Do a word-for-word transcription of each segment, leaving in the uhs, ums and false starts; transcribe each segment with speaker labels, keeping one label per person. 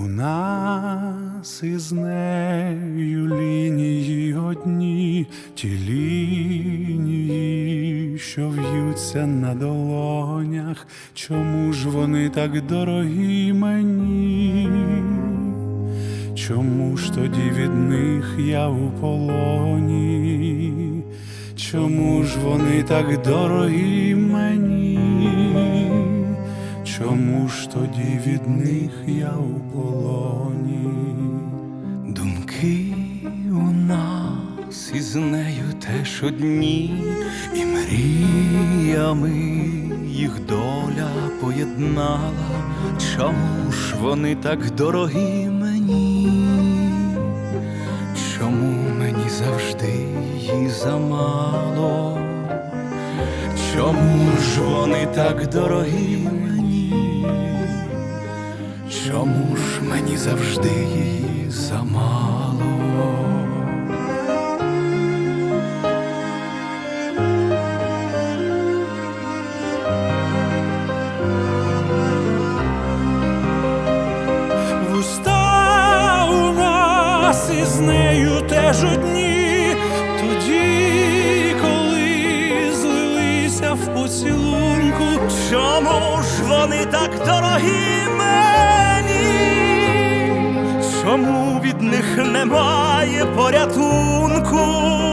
Speaker 1: У нас із нею лінії одні, ті лінії, що в'ються на долонях. Чому ж вони так дорогі мені? Чому ж тоді від них я у полоні? Чому ж вони так дорогі мені? Чому ж тоді від них я у полоні?
Speaker 2: Думки у нас із нею теж одні, і мріями їх доля поєднала. Чому ж вони так дорогі мені? Чому мені завжди її замало? Чому ж вони так дорогі мені? Чому ж мені завжди її замало?
Speaker 1: Вуста у нас із нею теж одні, тоді, коли злилися в поцілунку.
Speaker 2: Чому ж вони так дорогі мені? Чому від них немає порятунку?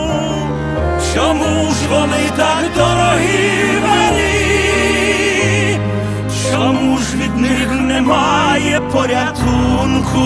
Speaker 2: Чому ж вони так дорогі мені? Чому ж від них немає порятунку?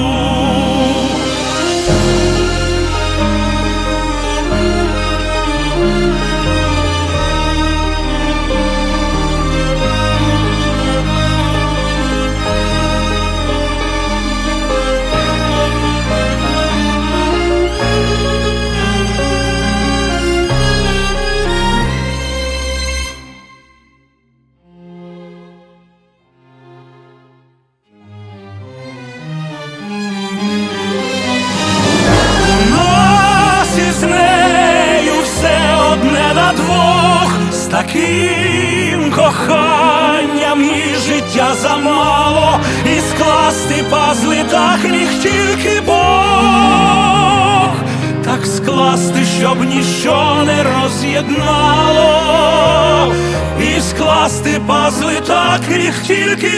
Speaker 2: З таким коханням і життя замало, і скласти пазли так міг тільки Бог, так скласти, щоб ніщо не роз'єднало, і скласти пазли так міг тільки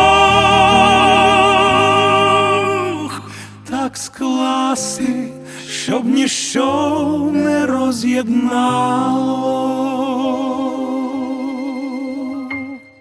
Speaker 2: Бог, так скласти, щоб ніщо не роз'єднало.